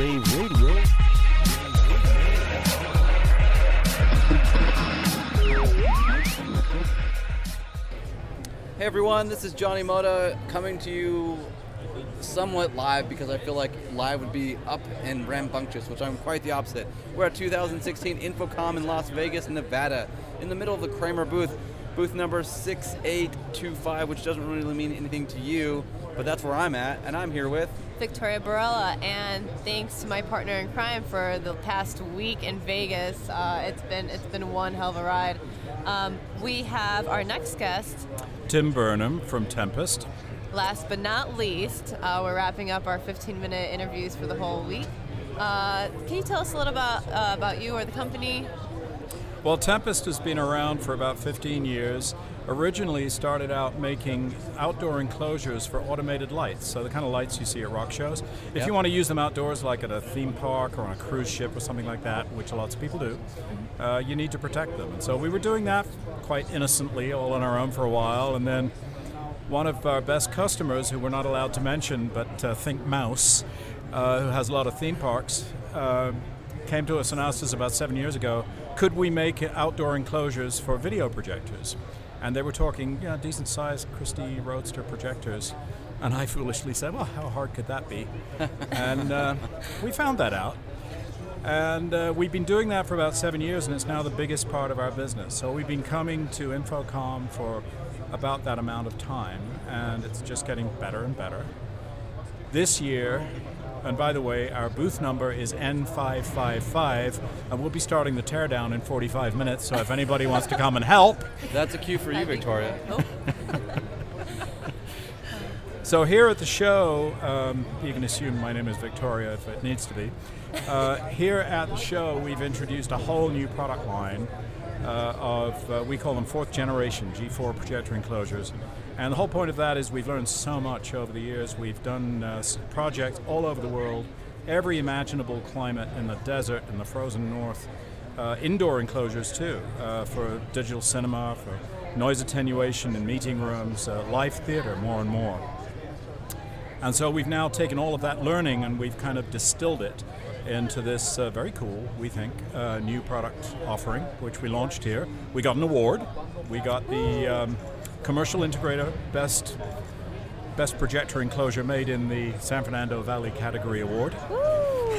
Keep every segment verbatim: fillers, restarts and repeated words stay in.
Wave Radio. Hey everyone, this is Johnny Moda coming to you somewhat live because I feel like live would be up and rambunctious, which I'm quite the opposite. We're at two thousand sixteen InfoComm in Las Vegas, Nevada, in the middle of the Kramer booth, booth number six eight two five, which doesn't really mean anything to you, but that's where I'm at, and I'm here with Victoria Barella, and thanks to my partner in crime for the past week in Vegas. Uh, it's been it's been one hell of a ride. Um, we have our next guest, Tim Burnham from Tempest. Last but not least, uh, we're wrapping up our fifteen minute interviews for the whole week. Uh, can you tell us a little about uh, about you or the company? Well, Tempest has been around for about fifteen years. Originally started out making outdoor enclosures for automated lights, so the kind of lights you see at rock shows. If Yep. you want to use them outdoors, like at a theme park or on a cruise ship or something like that, which lots of people do, uh, you need to protect them. And so we were doing that quite innocently, all on our own for a while, and then one of our best customers, who we're not allowed to mention, but uh, Think Mouse, uh, who has a lot of theme parks, uh, came to us and asked us about seven years ago, could we make outdoor enclosures for video projectors? And they were talking, you know, decent-sized Christie Roadster projectors. And I foolishly said, well, how hard could that be? and uh, we found that out. And uh, we've been doing that for about seven years, and it's now the biggest part of our business. So we've been coming to InfoComm for about that amount of time, and it's just getting better and better. This year, and by the way, our booth number is N five five five, and we'll be starting the teardown in forty-five minutes, so if anybody wants to come and help. That's a cue for you, Victoria. Oh. So here at the show, um, you can assume my name is Victoria if it needs to be. Uh, here at the show, we've introduced a whole new product line uh, of, uh, we call them fourth generation G four projector enclosures. And the whole point of that is we've learned so much over the years. We've done uh, projects all over the world, every imaginable climate in the desert, in the frozen north, uh, indoor enclosures too, uh, for digital cinema, for noise attenuation in meeting rooms, uh, live theater, more and more. And so we've now taken all of that learning and we've kind of distilled it into this uh, very cool, we think, uh, new product offering, which we launched here. We got an award. We got the um, Commercial Integrator Best Best Projector Enclosure Made in the San Fernando Valley Category Award. Woo!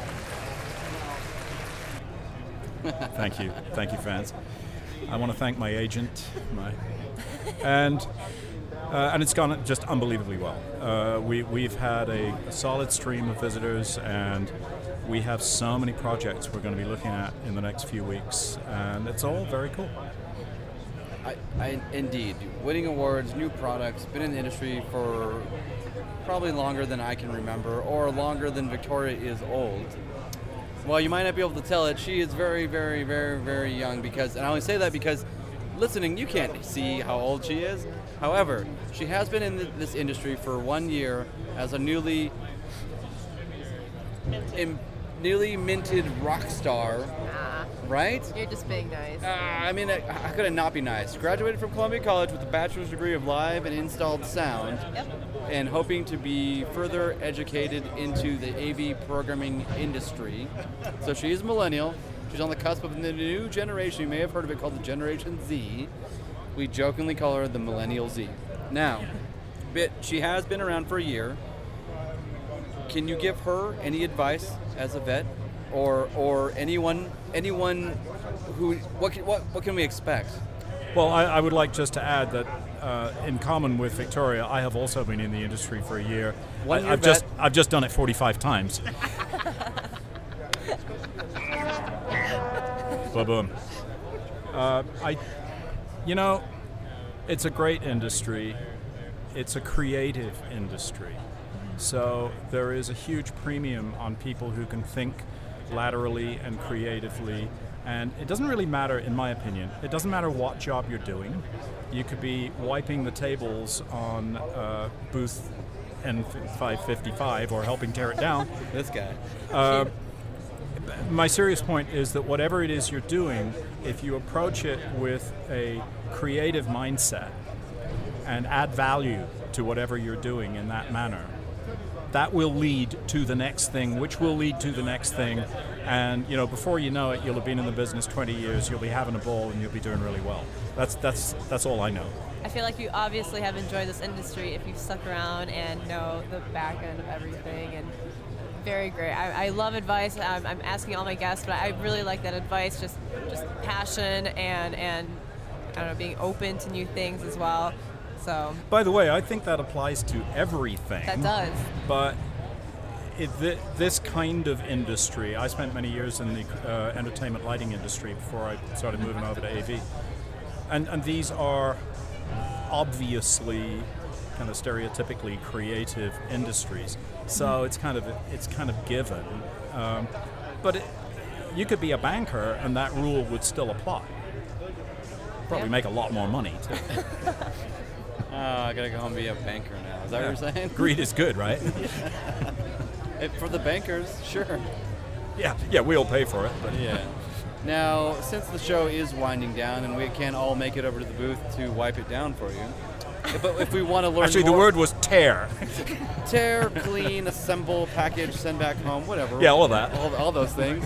Thank you. Thank you, fans. I want to thank my agent, my and uh, and it's gone just unbelievably well. Uh, we, we've had a, a solid stream of visitors, and we have so many projects we're going to be looking at in the next few weeks, and it's all very cool. I, I, indeed, winning awards, new products, been in the industry for probably longer than I can remember, or longer than Victoria is old. Well, you might not be able to tell it, she is very, very, very, very young because, and I only say that because listening, you can't see how old she is. However, she has been in this industry for one year as a newly, in, newly minted rock star. Ah, Right? you're just being nice. Uh, I mean, I, I couldn't not be nice. Graduated from Columbia College with a bachelor's degree of live and installed sound, Yep. and hoping to be further educated into the A V programming industry. So she is a millennial. She's on the cusp of the new generation. You may have heard of it called the Generation Z. We jokingly call her the Millennial Z. Now, bit she has been around for a year. Can you give her any advice as a vet, or or anyone anyone who what can, what what can we expect? Well, I, I would like just to add that, uh, in common with Victoria, I have also been in the industry for a year. One I, year I've vet. just I've just done it forty-five times. Ba-boom. Uh, I, you know, it's a great industry. It's a creative industry. So there is a huge premium on people who can think laterally and creatively. And it doesn't really matter, in my opinion, it doesn't matter what job you're doing. You could be wiping the tables on uh, booth N five fifty-five or helping tear it down. This guy. Uh, my serious point is that whatever it is you're doing, if you approach it with a creative mindset and add value to whatever you're doing in that manner, that will lead to the next thing, which will lead to the next thing. And you know, before you know it, you'll have been in the business twenty years, you'll be having a ball, and you'll be doing really well. That's, that's, that's all I know. I feel like you obviously have enjoyed this industry if you've stuck around and know the back end of everything. And very great. I, I love advice. I'm, I'm asking all my guests, but I really like that advice. Just, just passion and and I don't know, being open to new things as well. So. By the way, I think that applies to everything. That does. But it, th this kind of industry, I spent many years in the uh, entertainment lighting industry before I started moving over to A V, and and these are obviously kind of stereotypically creative industries. So it's kind of it's kind of given, um, but it, you could be a banker and that rule would still apply. Probably Yeah. make a lot more money too. Oh, I gotta go home and be a banker now. Is that what you're saying? Greed is good, right? It- for the bankers, sure. yeah, yeah, we'll pay for it. But Yeah. Now, since the show is winding down and we can't all make it over to the booth to wipe it down for you, but if we want to learn actually, more, the word was tear. tear, clean, assemble, package, send back home, whatever. Yeah, all that. All, all those things.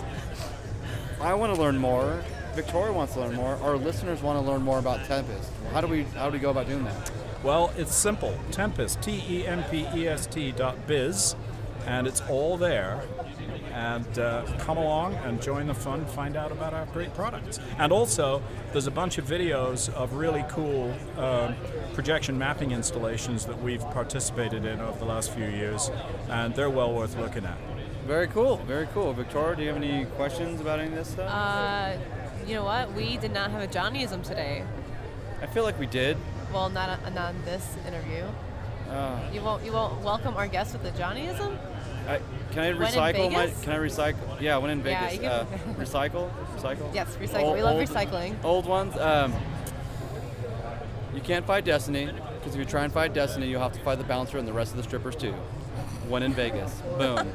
I want to learn more. Victoria wants to learn more. Our listeners want to learn more about Tempest. How do we how do we go about doing that? Well, it's simple. Tempest, T E M P E S T dot biz, and it's all there. And uh, come along and join the fun, find out about our great products. And also, there's a bunch of videos of really cool um, projection mapping installations that we've participated in over the last few years, and they're well worth looking at. Very cool, very cool. Victoria, do you have any questions about any of this stuff? Uh, you know what? We did not have a Johnnyism today. I feel like we did. Well, not on, not on this interview. Uh, You won't you won't welcome our guest with a Johnnyism? I, can I When in recycle my? Vegas? Can I recycle? Yeah, when in Yeah, Vegas. you can- uh, recycle, recycle. Yes, recycle. We love recycling. Old ones. Um, you can't fight Destiny because if you try and fight Destiny, you'll have to fight the bouncer and the rest of the strippers too. When in Vegas. Boom.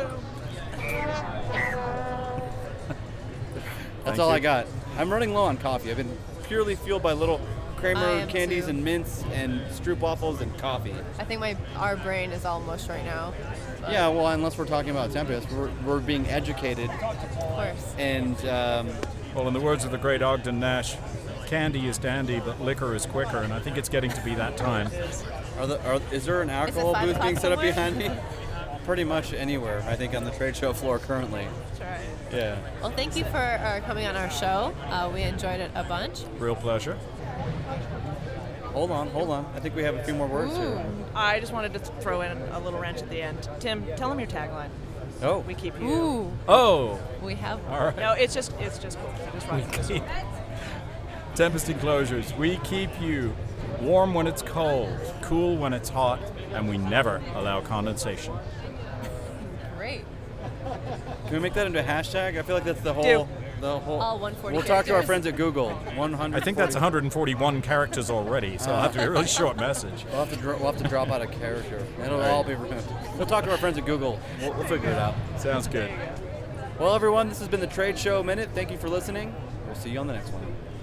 That's Thank all you. I got. I'm running low on coffee. I've been purely fueled by little I Kramer am candies too. and mints and Stroop waffles and coffee. I think my our brain is all mush right now. But Yeah, well, unless we're talking about Tempest, we're, we're being educated Of course. and um, Well, in the words of the great Ogden Nash, candy is dandy, but liquor is quicker, and I think it's getting to be that time. are the, are, is there an alcohol five booth being o'clock set up somewhere? behind me? Pretty much anywhere, I think, on the trade show floor currently. That's right. Yeah. Well, thank you for uh, coming on our show. Uh, we enjoyed it a bunch. Real pleasure. Hold on, hold on. I think we have a few more words Ooh. here. I just wanted to throw in a little wrench at the end. Tim, tell them your tagline. Oh, We keep you. Ooh, Oh, we have one. all right. No, it's just it's just cool. I just wanted to- Tempest Enclosures. We keep you warm when it's cold, cool when it's hot, and we never allow condensation. Great. can we make that into a hashtag? I feel like that's the whole. Do. The whole. All one forty We'll talk to our characters? friends at Google. one hundred. I think that's one hundred forty-one characters already, so I'll have to be a really short message. We'll have to dro- we'll have to drop out a character. It'll all be. We'll talk to our friends at Google. We'll, we'll figure it out. Sounds good. Well, everyone, this has been the Trade Show Minute. Thank you for listening. We'll see you on the next one.